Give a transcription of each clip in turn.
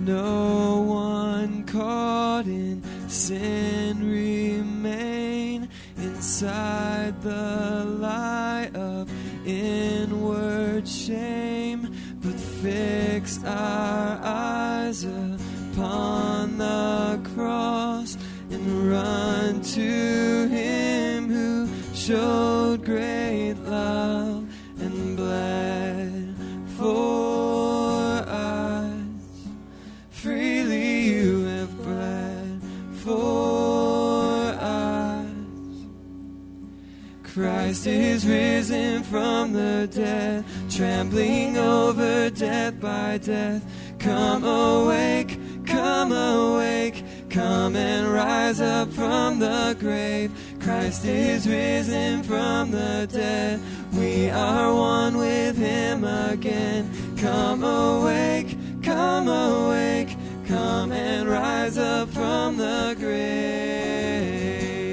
no one caught in sin remain inside the lie of inward shame, but fix our eyes upon the cross and run to him who showed great love and bled for us. Freely you have bled for us. Christ is risen from the dead, trampling over death by death. Come awake, come awake, come and rise up from the grave. Christ is risen from the dead, we are one with him again. Come awake, come awake, come and rise up from the grave.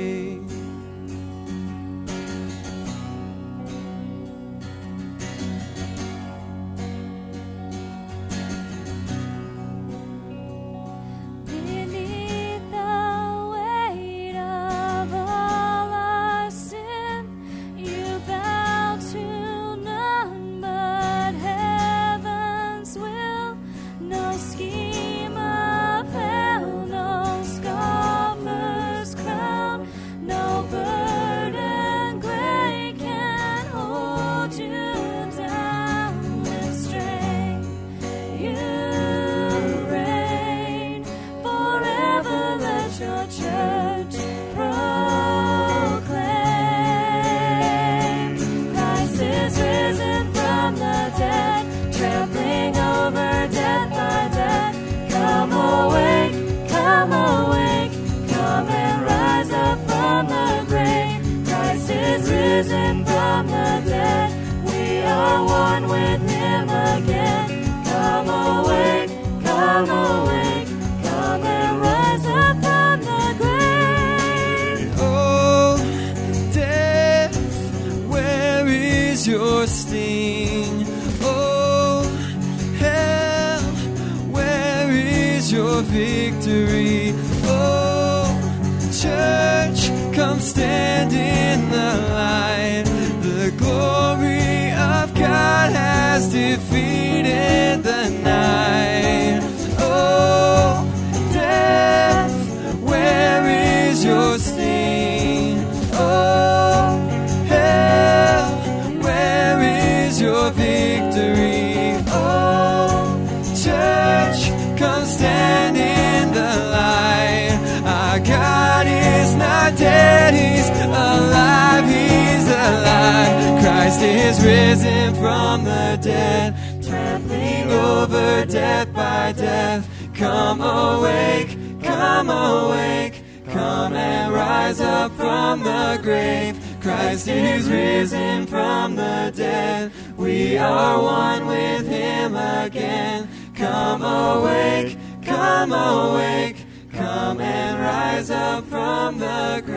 Risen from the dead, we are one with him again. Come awake, come awake, come and rise up from the grave. Oh, death, where is your sting? Oh, hell, where is your victory? Oh, church, come stand in the light. The glory of God has defeated the night. Oh, death, where is your sting? Oh, hell, where is your victory? Oh, church, come stand in the light. Our God is not dead, he's alive, he's alive. Christ is risen from the dead, trampling over death by death. Come awake, come awake, come and rise up from the grave. Christ is risen from the dead, we are one with him again. Come awake, come awake, come and rise up from the grave.